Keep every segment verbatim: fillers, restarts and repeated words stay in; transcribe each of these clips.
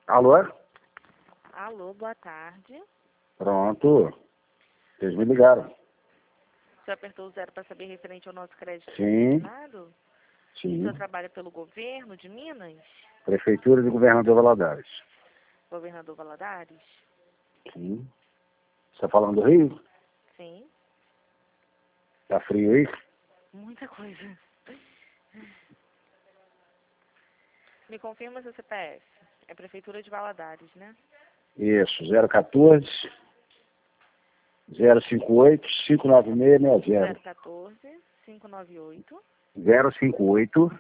Alô? Alô, boa tarde. Pronto. Vocês me ligaram. Você apertou o zero para saber referente ao nosso crédito Sim. consignado? O Sim. senhor trabalha pelo governo de Minas? Prefeitura de Governador Valadares. Governador Valadares? Sim. Você está falando do Rio? Sim. Tá frio aí? Muita coisa. Me confirma seu C P F. É Prefeitura de Valadares, né? Isso. zero um quatro, zero cinco oito, cinco nove seis seis zero. zero um quatro, cinco nove oito. zero cinco oito,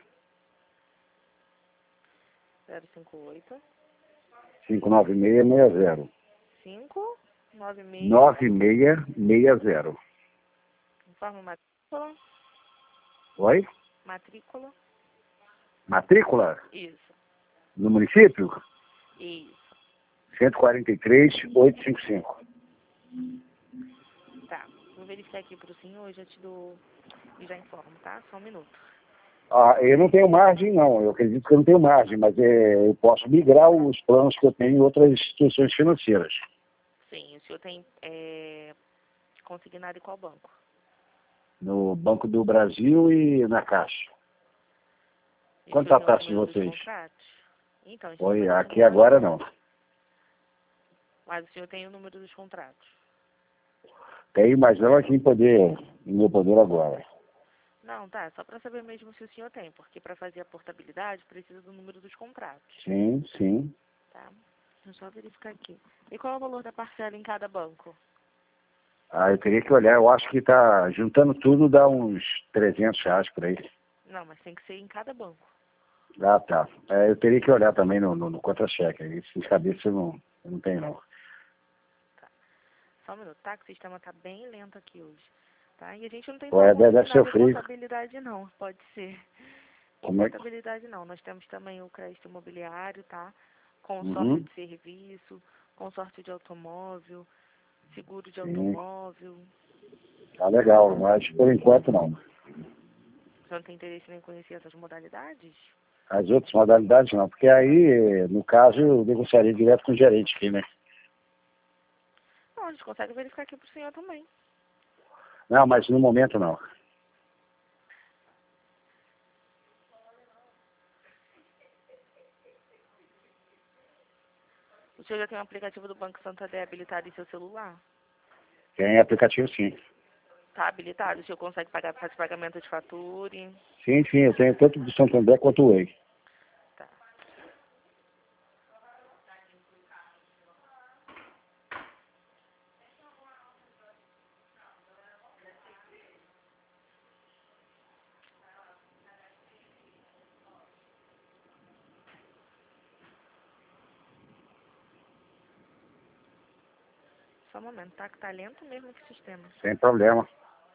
zero cinco oito. cinco nove seis seis zero. cinco nove seis. nove seis seis zero. Informa matrícula. Oi? Matrícula. Matrícula? Isso. No município? Isso. cento e quarenta e três, oitocentos e cinquenta e cinco. Tá. Vou verificar aqui para o senhor, eu já te dou e já informo, tá? Só um minuto. Ah, eu não tenho margem, não. Eu acredito que eu não tenho margem, mas é, eu posso migrar os planos que eu tenho em outras instituições financeiras. Sim, o senhor tem é, consignado em qual banco? No Banco do Brasil e na Caixa. E o Quanto senhor a tem o taxa de número dos vocês? contratos? Então, esse Oi, número dos aqui contratos. agora não. Mas o senhor tem o número dos contratos? Tenho, mas não aqui em poder, em meu poder agora. Não, tá. Só para saber mesmo se o senhor tem, porque para fazer a portabilidade precisa do número dos contratos. Sim, sim. Tá? Deixa eu só verificar aqui. E qual é o valor da parcela em cada banco? Ah, eu teria que olhar. Eu acho que tá juntando tudo dá uns trezentos reais por aí. Não, mas tem que ser em cada banco. Ah, tá. É, eu teria que olhar também no, no, no contra-cheque. Isso de cabeça eu não, eu não tenho, não. Tá. Só um minuto, tá? Que o sistema tá bem lento aqui hoje. Tá? E a gente não tem Pô, só é, deve deve ser o consignado e frio. portabilidade, não. Pode ser. Por Como é que... portabilidade, não. Nós temos também o crédito imobiliário, tá? Consórcio Uhum. de serviço, consórcio de automóvel, seguro de Sim. automóvel. Tá legal, mas por enquanto não. Você não tem interesse em conhecer essas modalidades? As outras modalidades não, porque aí, no caso, eu negociaria direto com o gerente aqui, né? Não, a gente consegue verificar aqui pro senhor também. Não, mas no momento não. O senhor já tem um aplicativo do Banco Santander habilitado em seu celular? Tem aplicativo sim. Tá habilitado? O senhor consegue pagar, fazer pagamento de fatura? Sim, sim, eu tenho tanto do Santander quanto o Way. Tá. Só um momento, tá? Que tá lento mesmo esse sistema. Sem problema.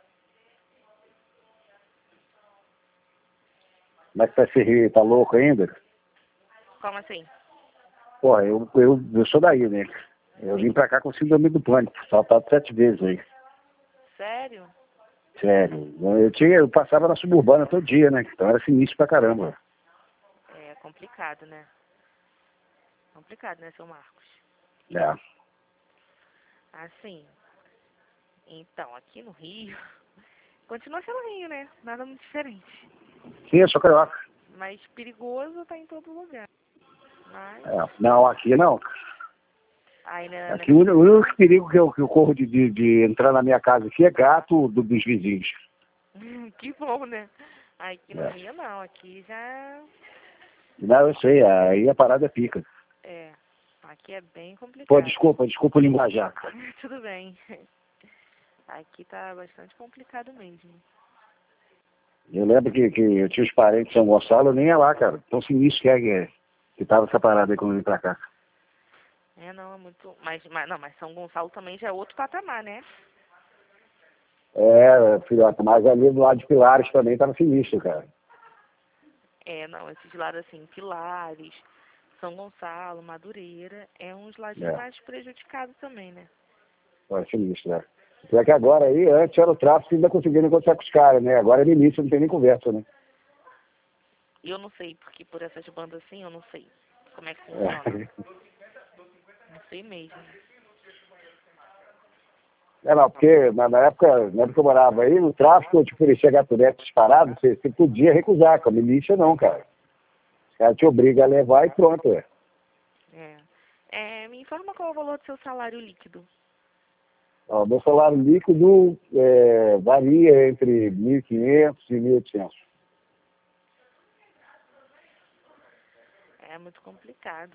Mas pra se rir, tá louco ainda? Como assim? Pô, eu, eu, eu sou daí, né? Eu vim pra cá com síndrome do pânico, saltado sete vezes aí. Sério? Sério. Eu, tinha, eu passava na suburbana todo dia, né? Então era sinistro pra caramba. É complicado, né? Complicado, né, seu Marcos? É. Assim, então, aqui no Rio, continua sendo Rio, né? Nada muito diferente. Sim, eu sou carioca. Mas perigoso tá em todo lugar. Mas, É. Não, aqui não. aí, né, Aqui o único, o único perigo que eu, que eu corro de, de, de entrar na minha casa aqui é gato do, dos vizinhos. que bom, né? Aqui no É. Rio, não. Aqui já, Não, eu sei, aí a parada pica. é, aqui é bem Pô, complicado. desculpa, desculpa o linguajar. Tudo bem. Aqui tá bastante complicado mesmo. Eu lembro que, que eu tinha os parentes em São Gonçalo, eu nem ia lá, cara. Tão sinistro que é que, é, que tava essa parada aí quando eu vim pra cá. É, não, é muito... Mas, mas, não, mas São Gonçalo também já é outro patamar, né? É, filhote, mas ali do lado de Pilares também tava sinistro, cara. É, não, esses lados assim, Pilares, São Gonçalo, Madureira, é uns ladinhos É, mais prejudicados também, né? foi sinistro, né? Só que agora aí, antes era o tráfico e ainda conseguia negociar com os caras, né? Agora é no início, não tem nem conversa, né? Eu não sei, porque por essas bandas assim, eu não sei. como é que funciona. É. Não sei mesmo. É, não, porque na, na época, na época que eu morava aí, no tráfico, eu te oferecia gatunete disparado, você, você podia recusar, com a milícia não, cara. Os caras te obrigam a levar e pronto, é. É. É, me informa qual é o valor do seu salário líquido. Ó, meu salário líquido é, varia entre mil e quinhentos e mil e oitocentos. É muito complicado.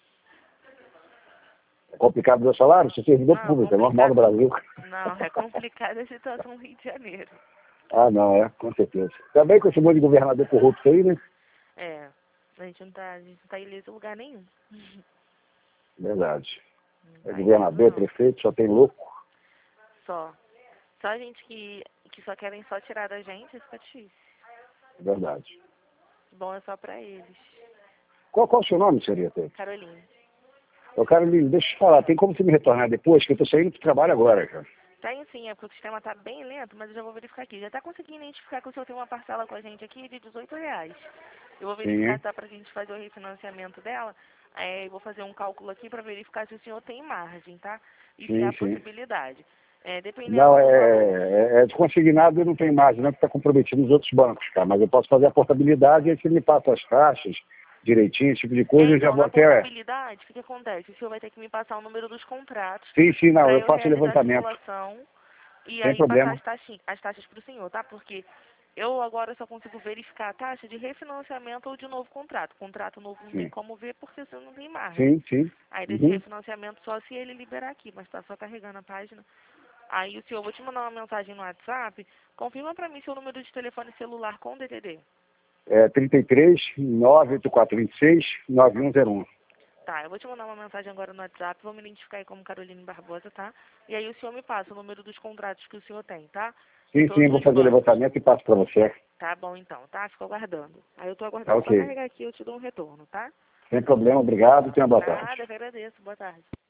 É complicado o meu salário? Sou servidor Não, público, é normal no complicado. Brasil. Não, é complicada a situação no Rio de Janeiro. Ah, não, é, com certeza. Também com esse monte de governador corrupto aí, né? É, a gente não tá, a gente não tá ileso em lugar nenhum. Verdade. Não É tá ileso, governador, é não. prefeito, só tem louco. Só. Só gente que, que só querem só tirar da gente, isso tá difícil. Verdade. Bom é só pra eles. Qual, qual é o seu nome, senhorita? Caroline. Eu quero me, deixa eu te falar, tem como você me retornar depois, que eu tô saindo do trabalho agora, cara. Tem sim, é porque o sistema tá bem lento, mas eu já vou verificar aqui. Já tá conseguindo identificar que o senhor tem uma parcela com a gente aqui de dezoito reais. Eu vou Sim, verificar é? se dá pra gente fazer o refinanciamento dela. É, eu vou fazer um cálculo aqui pra verificar se o senhor tem margem, tá? E se Sim, há sim. possibilidade. É, dependendo Não, do valor. é, é, é de consignado, eu não tenho mais, não, que está comprometido nos outros bancos, cara. Mas eu posso fazer a portabilidade e aí você me passa as taxas direitinho, esse tipo de coisa, É, eu já então, vou na até... portabilidade, o que, que acontece? O senhor vai ter que me passar o número dos contratos Sim, sim, não, para eu eu faço o realizar a levantamento, simulação e sem aí passar problema. as, taxi, as taxas para o senhor, tá? Porque eu agora só consigo verificar a taxa de refinanciamento ou de novo contrato. Contrato novo não tem Sim, como ver porque você não tem margem. sim, sim. Aí desse Uhum. refinanciamento só se ele liberar aqui, mas tá só carregando a página. Aí o senhor, vou te mandar uma mensagem no WhatsApp, confirma para mim seu número de telefone celular com D D D. É trinta e três, nove oito quatro dois seis, nove um zero um. Tá, eu vou te mandar uma mensagem agora no WhatsApp, vou me identificar aí como Caroline Barbosa, tá? E aí o senhor me passa o número dos contratos que o senhor tem, tá? De Sim, sim, todos vou os fazer o bancos. levantamento e passo para você. Tá bom então, tá? Fico aguardando. Aí eu tô Tá aguardando só ok. carregar aqui, eu te dou um retorno, tá? Sem problema, obrigado e tenha uma boa tarde. Nada, eu que agradeço. Boa tarde.